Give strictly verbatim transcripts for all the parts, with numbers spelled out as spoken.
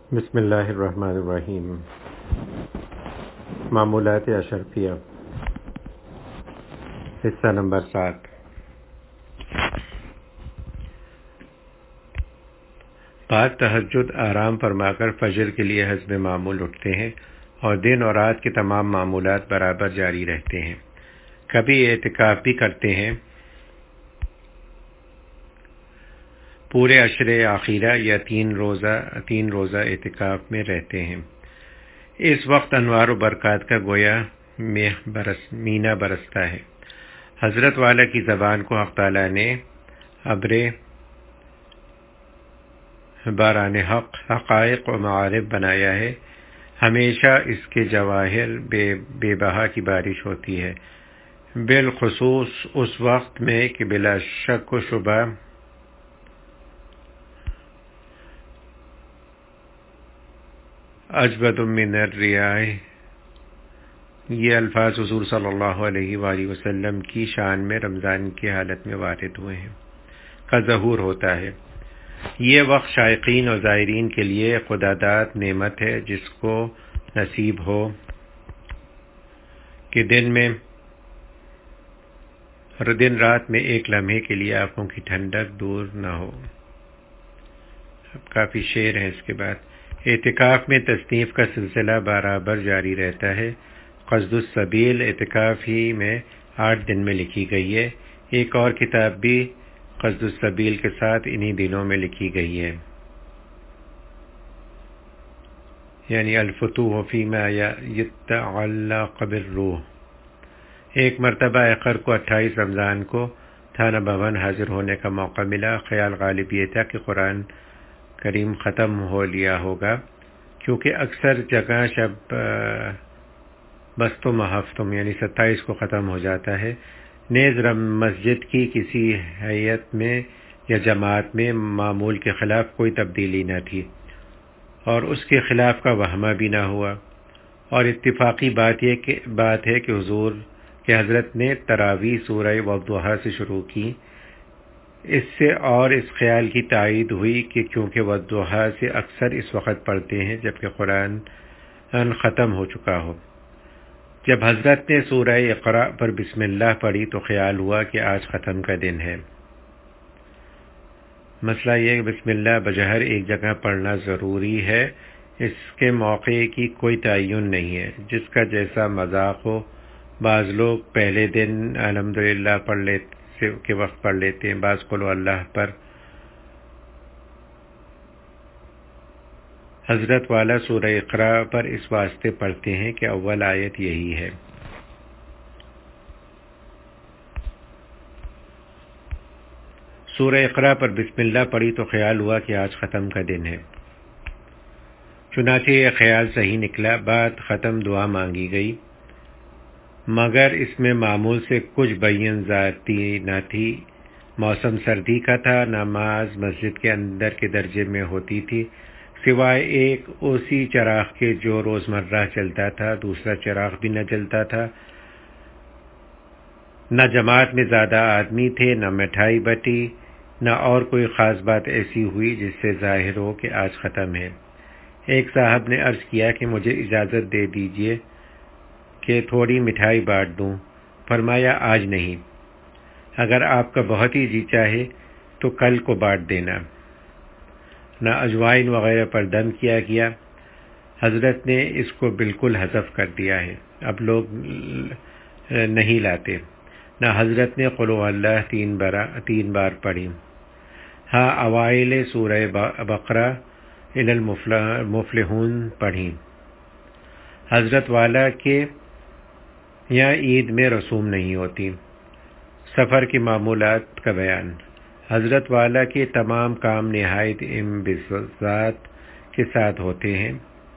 بسم اللہ الرحمن الرحیم۔ معمولات اشرفیہ، حصہ نمبر سات۔ بعد تہجد آرام فرما کر فجر کے لیے حسب معمول اٹھتے ہیں اور دن اور رات کے تمام معمولات برابر جاری رہتے ہیں۔ کبھی اعتکاف بھی کرتے ہیں، پورے عشرے آخرہ یا تین روزہ تین روزہ اعتکاف میں رہتے ہیں۔ اس وقت انوار و برکات کا گویا میہ برس مینا برستا ہے۔ حضرت والا کی زبان کو حق تعالیٰ نے ابر باران حق حقائق و معارف بنایا ہے۔ ہمیشہ اس کے جواہر بے بے بہا کی بارش ہوتی ہے، بالخصوص اس وقت میں کہ بلا شک و شبہ اجود من الریاح، یہ الفاظ حضور صلی اللہ علیہ وآلہ وسلم کی شان میں رمضان کی حالت میں وارد ہوئے ہیں، کا ظہور ہوتا ہے۔ یہ وقت شائقین اور زائرین کے لیے خداداد نعمت ہے، جس کو نصیب ہو کہ دن میں دن رات میں ایک لمحے کے لیے آنکھوں کی ٹھنڈک دور نہ ہو۔ اب کافی شعر ہیں اس کے بعد۔ اعتکاف میں تصنیف کا سلسلہ برابر جاری رہتا ہے۔ قصد السبیل اعتکاف ہی میں آٹھ دن میں لکھی گئی ہے۔ ایک اور کتاب بھی قصد السبیل کے ساتھ انہی دنوں میں لکھی گئی ہے، یعنی الفتوح فیما یتعلق بالروح۔ ایک مرتبہ اخر کو اٹھائیس رمضان کو تھانہ بھون حاضر ہونے کا موقع ملا۔ خیال غالب یہ تھا کہ قرآن کریم ختم ہو لیا ہوگا، کیونکہ اکثر جگہ شب بستم ہفتم یعنی ستائیس کو ختم ہو جاتا ہے۔ نیز مسجد کی کسی ہیئت میں یا جماعت میں معمول کے خلاف کوئی تبدیلی نہ تھی، اور اس کے خلاف کا وہمہ بھی نہ ہوا، اور اتفاقی بات یہ کہ بات ہے کہ حضور کہ حضرت نے تراویح سورہ والضحیٰ سے شروع کی۔ اس سے اور اس خیال کی تائید ہوئی کہ کیونکہ والضحیٰ سے اکثر اس وقت پڑھتے ہیں جبکہ قرآن ختم ہو چکا ہو۔ جب حضرت نے سورہ اقرا پر بسم اللہ پڑھی تو خیال ہوا کہ آج ختم کا دن ہے۔ مسئلہ یہ کہ بسم اللہ بجہر ایک جگہ پڑھنا ضروری ہے، اس کے موقع کی کوئی تعین نہیں ہے، جس کا جیسا مذاق ہو۔ بعض لوگ پہلے دن الحمدللہ پڑھ لیتے کے وقت پڑھ لیتے ہیں، بعض قل اللہ پر۔ حضرت والا سورہ اقرا پر اس واسطے پڑھتے ہیں کہ اول آیت یہی ہے۔ سورہ اقرا پر بسم اللہ پڑھی تو خیال ہوا کہ آج ختم کا دن ہے، چنانچہ یہ خیال صحیح نکلا۔ بعد ختم دعا مانگی گئی، مگر اس میں معمول سے کچھ بین ذاتی نہ تھی۔ موسم سردی کا تھا، نماز مسجد کے اندر کے درجے میں ہوتی تھی، سوائے ایک اسی چراغ کے جو روزمرہ چلتا تھا۔ دوسرا چراغ بھی نہ جلتا تھا، نہ جماعت میں زیادہ آدمی تھے، نہ مٹھائی بٹی، نہ اور کوئی خاص بات ایسی ہوئی جس سے ظاہر ہو کہ آج ختم ہے۔ ایک صاحب نے عرض کیا کہ مجھے اجازت دے دیجئے کہ تھوڑی مٹھائی بانٹ دوں۔ فرمایا آج نہیں، اگر آپ کا بہت ہی جی چاہے تو کل کو بانٹ دینا۔ نہ اجوائن وغیرہ پر دم کیا گیا۔ حضرت نے اس کو بالکل حذف کر دیا ہے، اب لوگ نہیں لاتے۔ نہ حضرت نے قل اللہ تین بار تین بار پڑھی۔ ہاں اوائل سورہ بقرہ الی المفلحون پڑھی۔ حضرت والا کے یہاں عید میں رسوم نہیں ہوتی۔ سفر کی معمولات کا بیان۔ حضرت والا کے تمام کام نہایت انبساط کے ساتھ ہوتے ہیں،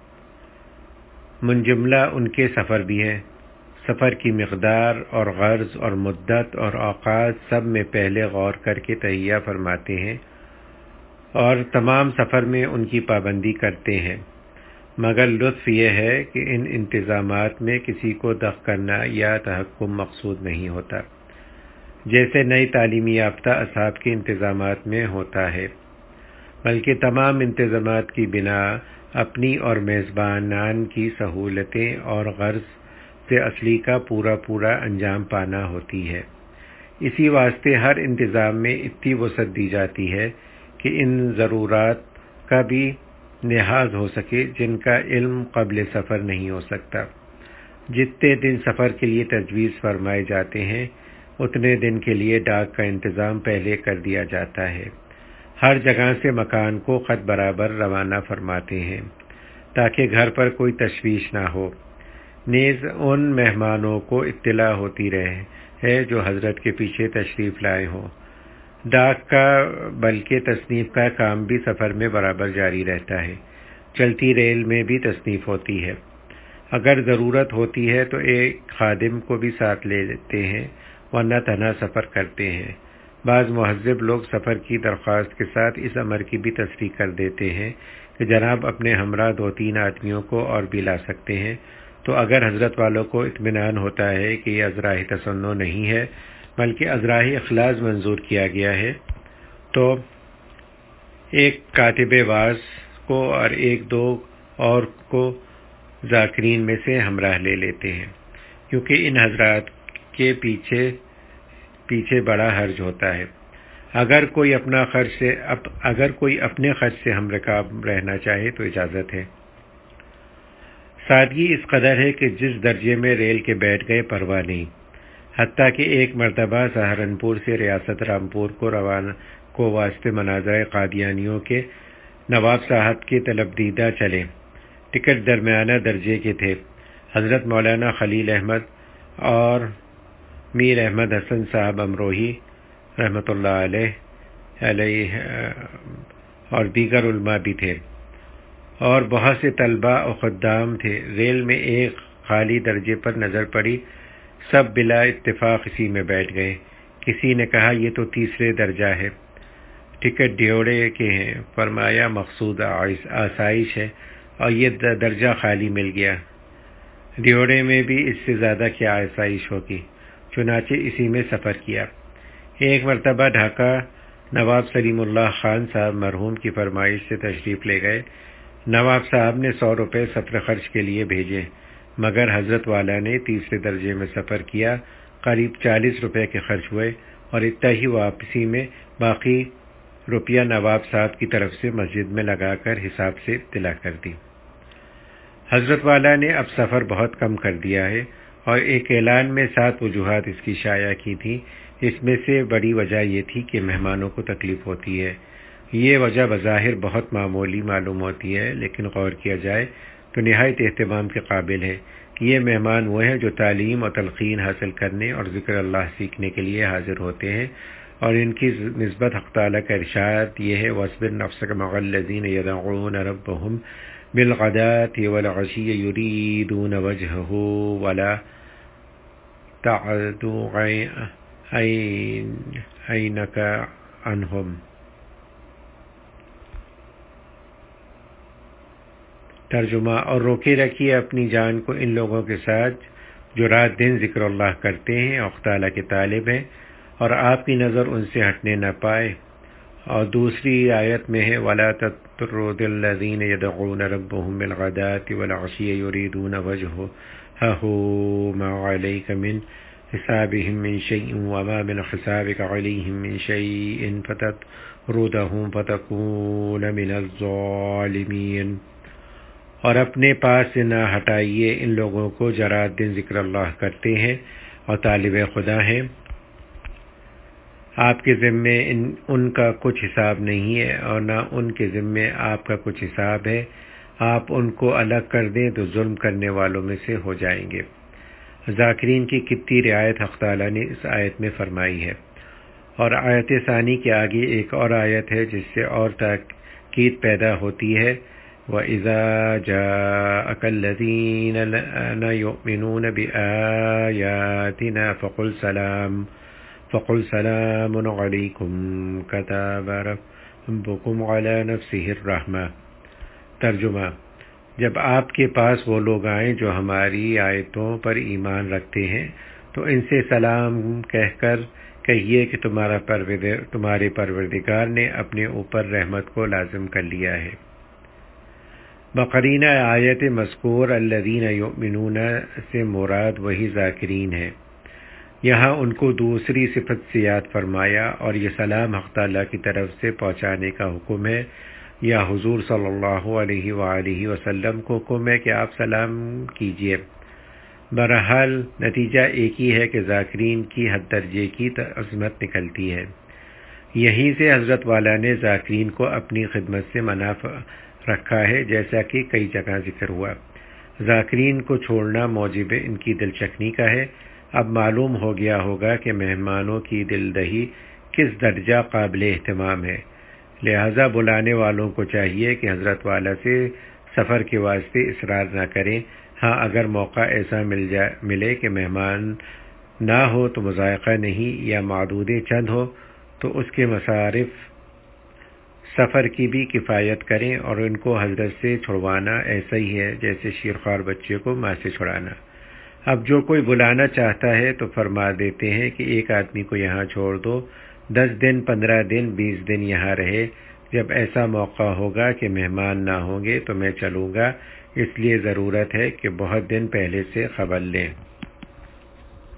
منجملہ ان کے سفر بھی ہیں۔ سفر کی مقدار اور غرض اور مدت اور اوقات سب میں پہلے غور کر کے تہیہ فرماتے ہیں، اور تمام سفر میں ان کی پابندی کرتے ہیں، مگر لطف یہ ہے کہ ان انتظامات میں کسی کو دخل کرنا یا تحکم مقصود نہیں ہوتا، جیسے نئی تعلیمی یافتہ اصحاب کے انتظامات میں ہوتا ہے، بلکہ تمام انتظامات کی بنا اپنی اور میزبانان کی سہولتیں اور غرض سے اصلی کا پورا پورا انجام پانا ہوتی ہے۔ اسی واسطے ہر انتظام میں اتنی وسعت دی جاتی ہے کہ ان ضرورات کا بھی لحاظ ہو سکے جن کا علم قبل سفر نہیں ہو سکتا۔ جتنے دن سفر کے لیے تجویز فرمائے جاتے ہیں اتنے دن کے لیے ڈاک کا انتظام پہلے کر دیا جاتا ہے۔ ہر جگہ سے مکان کو خط برابر روانہ فرماتے ہیں تاکہ گھر پر کوئی تشویش نہ ہو۔ نیز ان مہمانوں کو اطلاع ہوتی رہے ہے جو حضرت کے پیچھے تشریف لائے ہوں۔ ڈاک کا بلکہ تصنیف کا کام بھی سفر میں برابر جاری رہتا ہے۔ چلتی ریل میں بھی تصنیف ہوتی ہے۔ اگر ضرورت ہوتی ہے تو ایک خادم کو بھی ساتھ لے لیتے ہیں ورنہ تنہا سفر کرتے ہیں۔ بعض مہذب لوگ سفر کی درخواست کے ساتھ اس امر کی بھی تصریح کر دیتے ہیں کہ جناب اپنے ہمراہ دو تین آدمیوں کو اور بھی لا سکتے ہیں، تو اگر حضرت والوں کو اطمینان ہوتا ہے کہ یہ ازراہ تصنع نہیں ہے بلکہ ازراہ اخلاص منظور کیا گیا ہے تو ایک کاتب واعظ کو اور ایک دو اور کو ذاکرین میں سے ہمراہ لے لیتے ہیں، کیونکہ ان حضرات کے پیچھے پیچھے بڑا حرج ہوتا ہے۔ اگر کوئی اپنا خرچ سے اگر کوئی اپنے خرچ سے ہم رکاب رہنا چاہے تو اجازت ہے۔ سادگی اس قدر ہے کہ جس درجے میں ریل کے بیٹھ گئے پرواہ نہیں۔ حتیٰ کہ ایک مرتبہ سہارنپور سے ریاست رامپور کو روانہ کو واسطے مناظرہ قادیانیوں کے نواب صاحب کے طلب دیدہ چلے۔ ٹکٹ درمیانہ درجے کے تھے۔ حضرت مولانا خلیل احمد اور میر احمد حسن صاحب امروہی رحمۃ اللہ علیہ علیہ اور دیگر علماء بھی تھے اور بہت سے طلباء و خدام تھے۔ ریل میں ایک خالی درجے پر نظر پڑی، سب بلا اتفاق اسی میں بیٹھ گئے۔ کسی نے کہا یہ تو تیسرے درجہ ہے، ٹکٹ ڈیوڑے کے ہیں۔ فرمایا مقصود آسائش ہے اور یہ درجہ خالی مل گیا، ڈیوڑے میں بھی اس سے زیادہ کیا آسائش ہوگی، چنانچہ اسی میں سفر کیا۔ ایک مرتبہ ڈھاکہ نواب سلیم اللہ خان صاحب مرحوم کی فرمائش سے تشریف لے گئے۔ نواب صاحب نے سو روپے سفر خرچ کے لیے بھیجے، مگر حضرت والا نے تیسرے درجے میں سفر کیا، قریب چالیس روپے کے خرچ ہوئے اور اتنا ہی واپسی میں باقی روپیہ نواب صاحب کی طرف سے مسجد میں لگا کر حساب سے اطلاع کر دی۔ حضرت والا نے اب سفر بہت کم کر دیا ہے اور ایک اعلان میں سات وجوہات اس کی شائع کی تھی۔ اس میں سے بڑی وجہ یہ تھی کہ مہمانوں کو تکلیف ہوتی ہے۔ یہ وجہ بظاہر بہت معمولی معلوم ہوتی ہے، لیکن غور کیا جائے تو نہایت اہتمام کے قابل ہے کہ یہ مہمان وہ ہیں جو تعلیم اور تلقین حاصل کرنے اور ذکر اللہ سیکھنے کے لیے حاضر ہوتے ہیں، اور ان کی نسبت حق تعالیٰ کا ارشاد یہ ہے وَاصْبِرْ نَفْسَكَ مَعَ الَّذِينَ يَدْعُونَ رَبَّهُمْ بِالْغَدَاةِ وَالْعَشِيِّ يُرِيدُونَ وَجْهَهُ وَلَا تَعْدُ عَيْنَكَ عَنْهُمْ۔ ترجمہ: اور روکے رکھیے اپنی جان کو ان لوگوں کے ساتھ جو رات دن ذکر اللہ کرتے ہیں اور تعالیٰ کے طالب ہیں، اور آپ کی نظر ان سے ہٹنے نہ پائے۔ اور دوسری آیت میں ہے وَلَا تَطْرُدِ الَّذِينَ يَدْعُونَ رَبَّهُمْ بِالْغَدَاةِ وَالْعَشِيِّ يُرِيدُونَ وَجْهَهُ مَا عَلَيْكَ مِنْ حِسَابِهِمْ مِنْ شَيْءٍ وَمَا مِنْ حِسَابِكَ عَلَيْهِمْ مِنْ شَيْءٍ فَتَطْرُدَهُمْ فَتَكُونَ مِنَ الظَّالِمِينَ۔ اور اپنے پاس سے نہ ہٹائیے ان لوگوں کو جو رات دن ذکر اللہ کرتے ہیں اور طالب خدا ہیں، آپ کے ذمے ان, ان کا کچھ حساب نہیں ہے اور نہ ان کے ذمے آپ کا کچھ حساب ہے۔ آپ ان کو الگ کر دیں تو ظلم کرنے والوں میں سے ہو جائیں گے۔ ذاکرین کی کتنی رعایت حق تعالیٰ نے اس آیت میں فرمائی ہے۔ اور آیت ثانی کے آگے ایک اور آیت ہے جس سے اور تاکید پیدا ہوتی ہے وَإِذَا جَاءَكَ الَّذِينَ لَا يُؤْمِنُونَ بِآيَاتِنَا فَقُلْ سَلَامٌ فَقُلْ سَلَامٌ عَلَيْكُمْ كَتَبَ رَبُّكُمْ عَلَى نَفْسِهِ الرَّحْمَةَ۔ ترجمہ: جب آپ کے پاس وہ لوگ آئیں جو ہماری آیتوں پر ایمان رکھتے ہیں تو ان سے سلام کہہ کر کہیے کہ تمہارا پروردگار تمہارے پروردگار نے اپنے اوپر رحمت کو لازم کر لیا ہے۔ بقرینہ آیت مذکور الذین یؤمنون سے مراد وہی ذاکرین ہے۔ یہاں ان کو دوسری صفت سے یاد فرمایا اور یہ سلام حق تعالیٰ کی طرف سے پہنچانے کا حکم ہے، یا حضور صلی اللہ علیہ وآلہ وسلم کو حکم ہے کہ آپ سلام کیجئے۔ بہرحال نتیجہ ایک ہی ہے کہ ذاکرین کی حد درجے کی عظمت نکلتی ہے۔ یہیں سے حضرت والا نے ذاکرین کو اپنی خدمت سے منع رکھا ہے، جیسا کہ کئی جگہ ذکر ہوا۔ ذاکرین کو چھوڑنا موجب ان کی دل شکنی کا ہے۔ اب معلوم ہو گیا ہوگا کہ مہمانوں کی دل دہی کس درجہ قابل اہتمام ہے، لہذا بلانے والوں کو چاہیے کہ حضرت والا سے سفر کے واسطے اصرار نہ کریں۔ ہاں اگر موقع ایسا مل جائے ملے کہ مہمان نہ ہو تو مذائقہ نہیں، یا معدود چند ہو تو اس کے مصارف سفر کی بھی کفایت کریں، اور ان کو حضرت سے چھڑوانا ایسا ہی ہے جیسے شیرخوار بچے کو ماں سے چھڑانا۔ اب جو کوئی بلانا چاہتا ہے تو فرما دیتے ہیں کہ ایک آدمی کو یہاں چھوڑ دو، دس دن پندرہ دن بیس دن یہاں رہے، جب ایسا موقع ہوگا کہ مہمان نہ ہوں گے تو میں چلوں گا، اس لیے ضرورت ہے کہ بہت دن پہلے سے خبر لیں۔